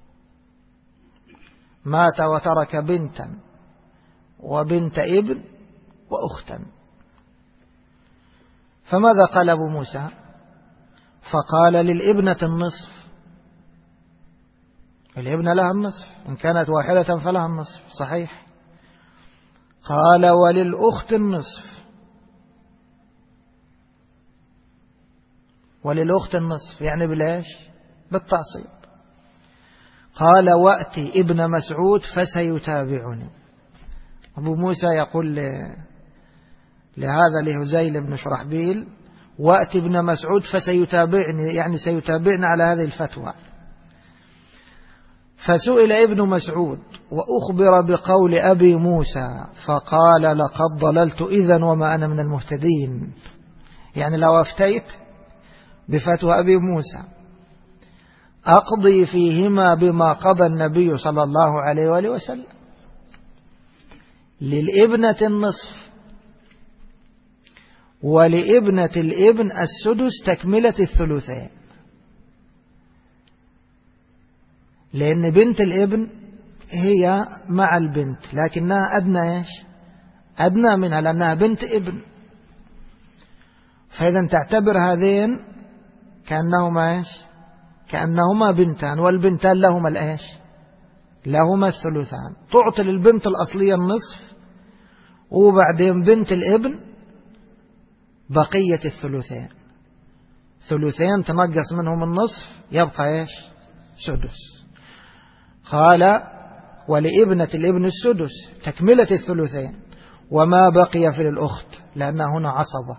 مات وترك بنتا وبنت ابن وأختا، فماذا قال أبو موسى؟ فقال للابنة النصف، الابنة لها النصف، إن كانت واحدة فلها النصف. صحيح. قال وللأخت النصف، وللأخت النصف يعني بالإيش بالتعصيب. قال وأتي ابن مسعود فسيتابعني. أبو موسى يقول لهذا لهزيل بن شرحبيل وأتي ابن مسعود فسيتابعني، يعني سيتابعني على هذه الفتوى. فسئل ابن مسعود وأخبر بقول أبي موسى فقال لقد ضللت إذن وما أنا من المهتدين، يعني لو أفتيت بفتوى أبي موسى أقضي فيهما بما قضى النبي صلى الله عليه وآله وسلم. للابنة النصف، ولابنة الابن السدس تكملة الثلثين، لأن بنت الابن هي مع البنت لكنها أدنى إيش؟ أدنى منها لأنها بنت ابن، فإذا تعتبر هذين كأنهما إيش؟ كأنهما بنتان، والبنتان لهما الإيش؟ لهما الثلثان. تعطي للبنت الأصلية النصف، وبعدين بنت الابن بقية الثلثين، ثلثين تنقص منهم النصف يبقى إيش؟ سدس. قال ولابنة الابن السدس تكملة الثلثين، وما بقي في الأخت لأن هنا عصبة.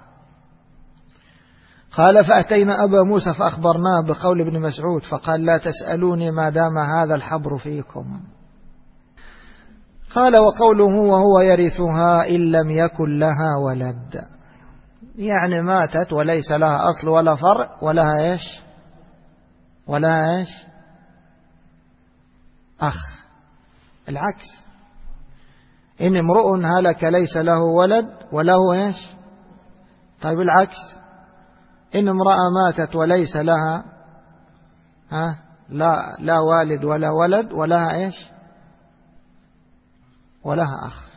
قال فأتينا أبا موسى فأخبرناه بقول ابن مسعود فقال لا تسألوني ما دام هذا الحبر فيكم. قال وقوله وهو يرثها إن لم يكن لها ولد، يعني ماتت وليس لها أصل ولا فرع ولها إيش؟ ولها إيش؟ أخ. العكس، إن امرؤ هلك ليس له ولد وله إيش؟ طيب العكس، إن امرأة ماتت وليس لها لا والد ولا ولد ولها إيش؟ ولها أخ.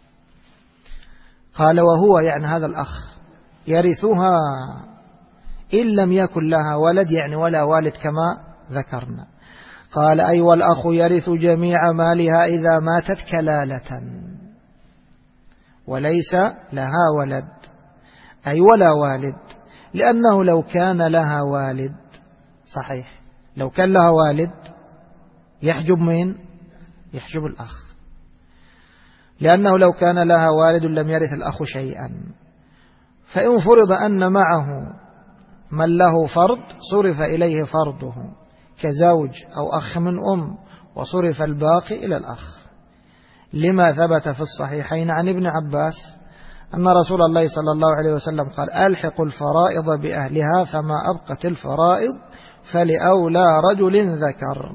قال وهو يعني هذا الأخ يرثها إن لم يكن لها ولد، يعني ولا والد كما ذكرنا. قال أي والأخ يرث جميع مالها إذا ماتت كلالة وليس لها ولد، أي ولا والد، لأنه لو كان لها والد صحيح، لو كان لها والد يحجب مين؟ يحجب الأخ، لأنه لو كان لها والد لم يرث الأخ شيئا. فإن فرض أن معه من له فرض صرف إليه فرضه كزوج أو أخ من أم، وصرف الباقي إلى الأخ، لما ثبت في الصحيحين عن ابن عباس أن رسول الله صلى الله عليه وسلم قال ألحقوا الفرائض بأهلها فما أبقت الفرائض فلأولى رجل ذكر.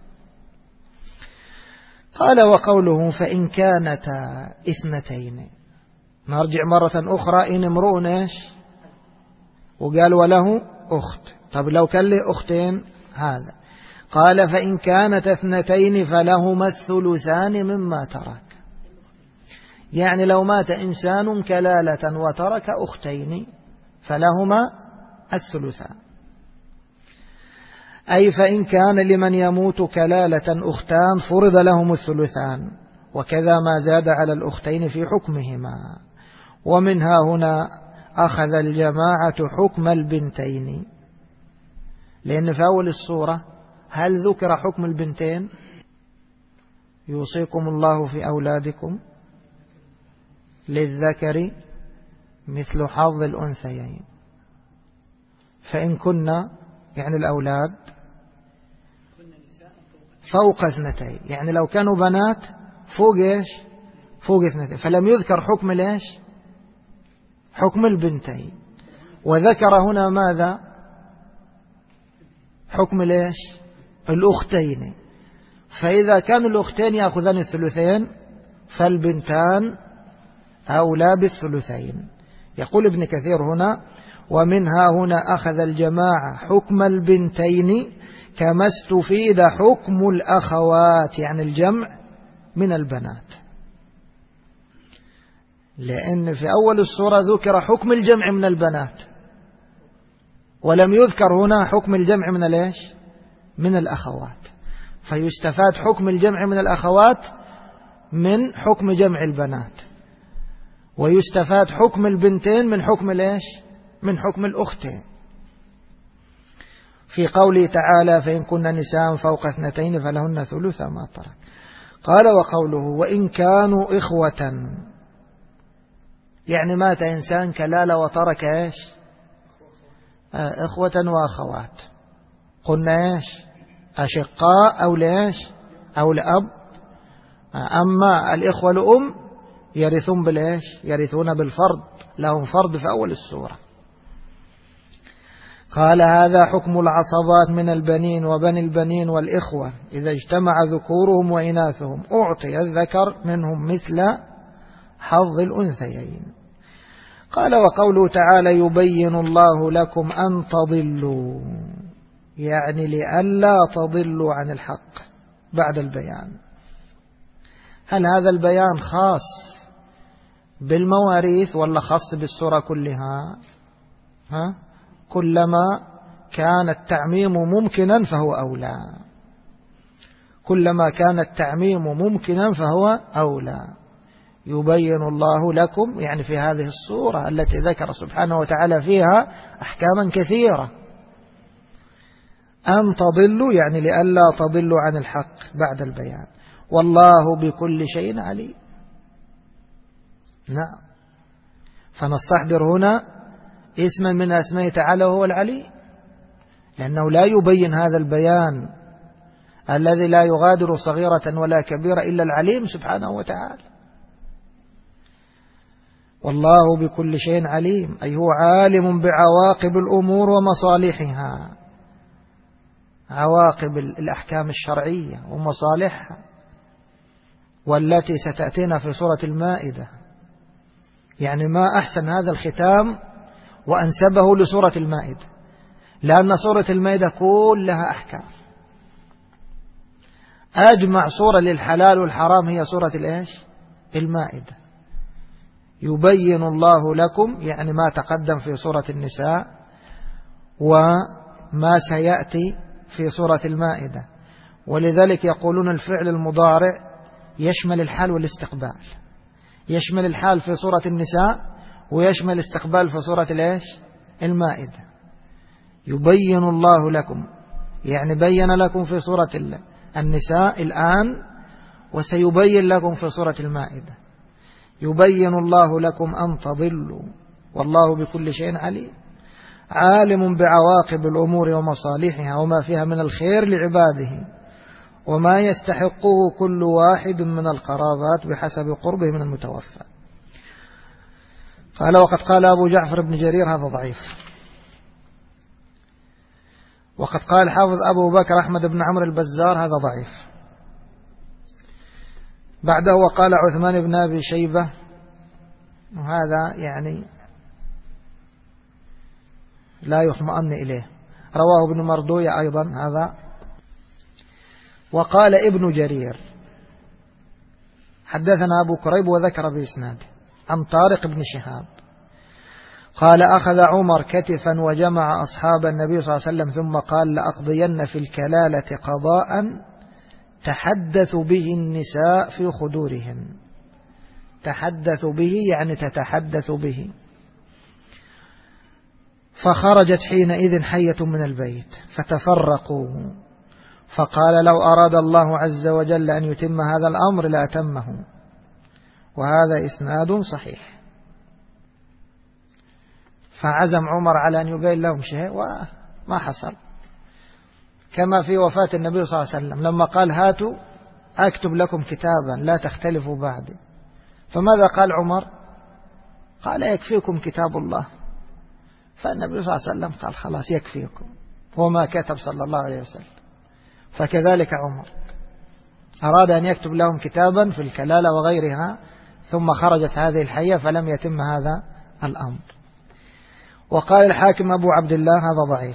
قال وقوله فإن كانتا اثنتين، نرجع مرة أخرى، إن امرؤ إيش؟ وقال وله أخت، طب لو كان له أختين هذا، قال فإن كانت اثنتين فلهما الثلثان مما ترك، يعني لو مات إنسان كلالة وترك أختين فلهما الثلثان، أي فإن كان لمن يموت كلالة أختان فرض لهم الثلثان، وكذا ما زاد على الأختين في حكمهما. ومنها هنا أخذ الجماعة حكم البنتين، لأن في أول الصورة هل ذكر حكم البنتين؟ يوصيكم الله في أولادكم للذكر مثل حظ الأنثيين، فإن كنا يعني الأولاد فوق اثنتين، يعني لو كانوا بنات فوق إيش؟ فوق اثنتين، فلم يذكر حكم ليش؟ حكم البنتين، وذكر هنا ماذا؟ حكم ليش؟ الأختين. فإذا كانوا الأختين يأخذان الثلثين فالبنتان أولى بالثلثين. يقول ابن كثير هنا ومنها هنا أخذ الجماعة حكم البنتين كما استفيد حكم الأخوات، يعني الجمع من البنات، لأن في أول الصورة ذكر حكم الجمع من البنات ولم يذكر هنا حكم الجمع من الإيش؟ من الأخوات، فيستفاد حكم الجمع من الأخوات من حكم جمع البنات، ويستفاد حكم البنتين من حكم الإيش؟ من حكم الأختين، في قوله تعالى فإن كنا نساء فوق اثنتين فلهن ثلث ما ترك. قال وقوله وإن كانوا إخوة، يعني مات إنسان كلالة وترك إيش؟ إخوة وأخوات، قلنا إيش؟ أشقاء أو لإيش؟ أو لأب. أما الإخوة لأم يرثون بالإيش؟ يرثون بالفرض، لهم فرض في أول السورة. قال هذا حكم العصبات من البنين وبني البنين والإخوة إذا اجتمع ذكورهم وإناثهم، أعطي الذكر منهم مثل حظ الأنثيين. قال وقوله تعالى يبين الله لكم أن تضلوا، يعني لئلا تضلوا عن الحق بعد البيان. هل هذا البيان خاص بالمواريث ولا خاص بالسورة كلها؟ كلما كان التعميم ممكنا فهو أولى، كلما كان التعميم ممكنا فهو أولى. يبين الله لكم يعني في هذه الصورة التي ذكر سبحانه وتعالى فيها أحكاما كثيرة، أن تضلوا يعني لئلا تضلوا عن الحق بعد البيان. والله بكل شيء عليم. نعم، فنستحضر هنا اسما من أسماء تعالى وهو العلي، لأنه لا يبين هذا البيان الذي لا يغادر صغيرة ولا كبيرة إلا العليم سبحانه وتعالى. والله بكل شيء عليم، أي هو عالم بعواقب الأمور ومصالحها، عواقب الأحكام الشرعية ومصالحها، والتي ستأتينا في سورة المائدة. يعني ما أحسن هذا الختام وأنسبه لسورة المائدة، لأن سورة المائدة كلها أحكام. أجمع سورة للحلال والحرام هي سورة المائدة. يبين الله لكم يعني ما تقدم في سورة النساء وما سيأتي في سورة المائدة. ولذلك يقولون الفعل المضارع يشمل الحال والاستقبال، يشمل الحال في سورة النساء ويشمل الاستقبال في سورة المائدة. يبين الله لكم يعني بين لكم في سورة النساء الآن، وسيبين لكم في سورة المائدة. يبين الله لكم أن تضلوا والله بكل شيء عليم، عالم بعواقب الأمور ومصالحها وما فيها من الخير لعباده وما يستحقه كل واحد من القرابات بحسب قربه من المتوفى. قال وقد قال أبو جعفر بن جرير هذا ضعيف. وقد قال حافظ أبو بكر أحمد بن عمرو البزار هذا ضعيف. بعده وقال عثمان بن أبي شيبة، وهذا يعني لا يطمئن إليه. رواه ابن مردوية أيضا هذا. وقال ابن جرير حدثنا أبو كريب وذكر بإسناده عن طارق بن شهاب قال أخذ عمر كتفا وجمع أصحاب النبي صلى الله عليه وسلم ثم قال لأقضين في الكلالة قضاء تحدث به النساء في خدورهن. تحدث به يعني تتحدث به. فخرجت حينئذ حية من البيت فتفرقوا، فقال لو أراد الله عز وجل أن يتم هذا الأمر لأتمه. وهذا إسناد صحيح. فعزم عمر على أن يبين لهم شيء وما حصل، كما في وفاة النبي صلى الله عليه وسلم لما قال هاتوا أكتب لكم كتابا لا تختلفوا بعدي. فماذا قال عمر؟ قال يكفيكم كتاب الله. فالنبي صلى الله عليه وسلم قال خلاص يكفيكم، وما كتب صلى الله عليه وسلم. فكذلك عمر أراد أن يكتب لهم كتابا في الكلالة وغيرها، ثم خرجت هذه الحية فلم يتم هذا الأمر. وقال الحاكم أبو عبد الله هذا ضعيف.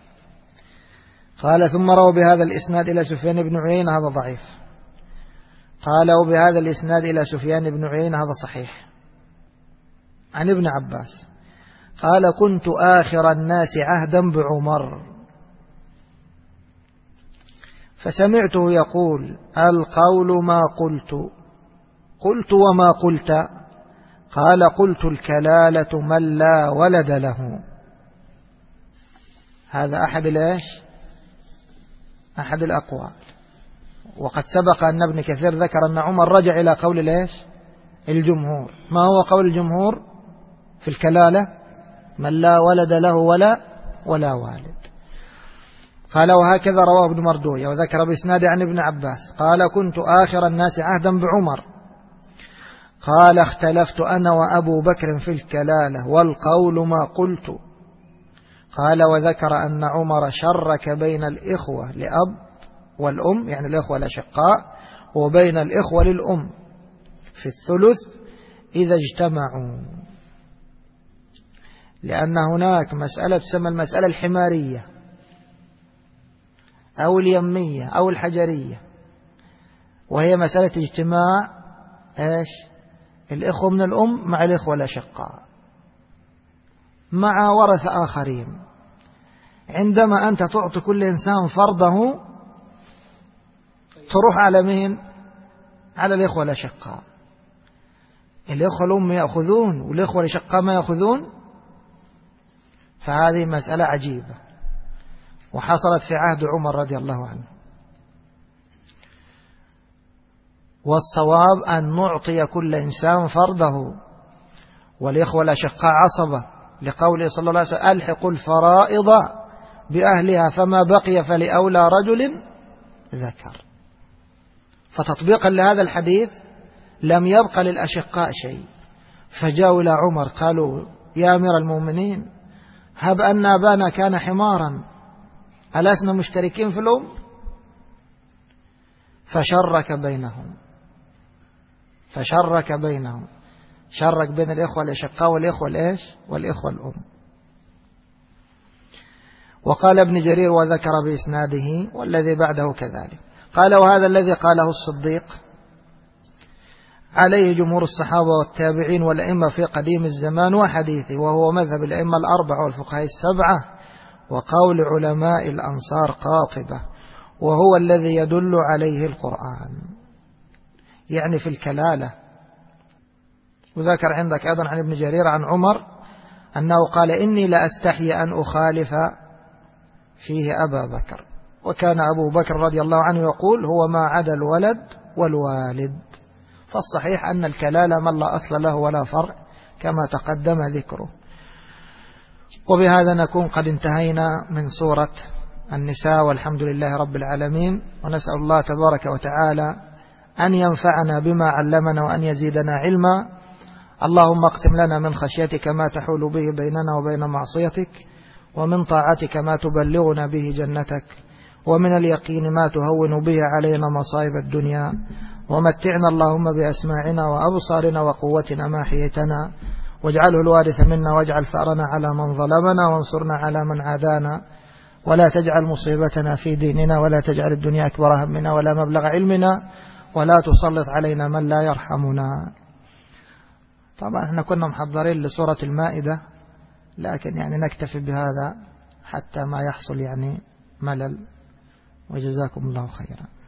قال ثم روى بهذا الإسناد إلى سفيان بن عيينة هذا ضعيف. قال وبهذا الإسناد إلى سفيان بن عيينة هذا صحيح عن ابن عباس قال كنت آخر الناس عهدا بعمر فسمعته يقول القول ما قلت وما قلت؟ قال قلت الكلالة من لا ولد له. هذا أحد الأقوال. وقد سبق أن ابن كثير ذكر أن عمر رجع إلى قول الجمهور. ما هو قول الجمهور في الكلالة؟ من لا ولد له ولا والد. قال وهكذا رواه ابن مردوية وذكر بإسناد عن ابن عباس قال كنت آخر الناس عهدا بعمر قال اختلفت أنا وأبو بكر في الكلالة والقول ما قلت. قال وذكر أن عمر شرك بين الإخوة لأب والأم، يعني الإخوة الأشقاء، وبين الإخوة للأم في الثلث إذا اجتمعوا، لأن هناك مسألة تسمى المسألة الحمارية أو اليمية أو الحجرية، وهي مسألة اجتماع إيش؟ الإخوة من الأم مع الإخوة الأشقاء مع ورثة آخرين. عندما أنت تعطي كل إنسان فرضه تروح على مين؟ على الإخوة الأشقاء. الإخوة الأم يأخذون والإخوة الأشقاء ما يأخذون، فهذه مسألة عجيبة وحصلت في عهد عمر رضي الله عنه. والصواب أن نعطي كل إنسان فرضه، والإخوة الأشقاء عصبة، لقوله صلى الله عليه وسلم: ألحقوا الفرائض بأهلها فما بقي فلأولى رجل ذكر. فتطبيقا لهذا الحديث لم يبقى للأشقاء شيء، فجاءوا إلى عمر قالوا: يا أمير المؤمنين، هب أن أبانا كان حمارا ألسنا مشتركين في الأم؟ فشرك بينهم، شرك بين الإخوة الأشقاء والإخوة الإيش؟ والإخوة الأم. وقال ابن جرير وذكر بإسناده والذي بعده كذلك. قال: وهذا الذي قاله الصديق عليه جمهور الصحابة والتابعين والأئمة في قديم الزمان وحديثه، وهو مذهب الأئمة الأربعة والفقهاء السبعة وقول علماء الأنصار قاطبة، وهو الذي يدل عليه القرآن، يعني في الكلالة. وذكر عندك أيضا عن ابن جرير عن عمر أنه قال: إني لأستحي أن أخالف فيه أبا بكر. وكان أبو بكر رضي الله عنه يقول: هو ما عدا الولد والوالد. فالصحيح أن الكلالة من لا أصل له ولا فرع كما تقدم ذكره. وبهذا نكون قد انتهينا من سورة النساء، والحمد لله رب العالمين. ونسأل الله تبارك وتعالى أن ينفعنا بما علمنا وأن يزيدنا علما. اللهم اقسم لنا من خشيتك ما تحول به بيننا وبين معصيتك، ومن طاعتك ما تبلغنا به جنتك، ومن اليقين ما تهون به علينا مصائب الدنيا، ومتعنا اللهم بأسماعنا وأبصارنا وقوتنا ما حييتنا، واجعله الوارث منا، واجعل ثأرنا على من ظلمنا، وانصرنا على من عادانا، ولا تجعل مصيبتنا في ديننا، ولا تجعل الدنيا أكبر همنا ولا مبلغ علمنا، ولا تسلط علينا من لا يرحمنا. طبعا احنا كنا محضرين لسورة المائدة، لكن يعني نكتفي بهذا حتى ما يحصل يعني ملل. وجزاكم الله خيرا.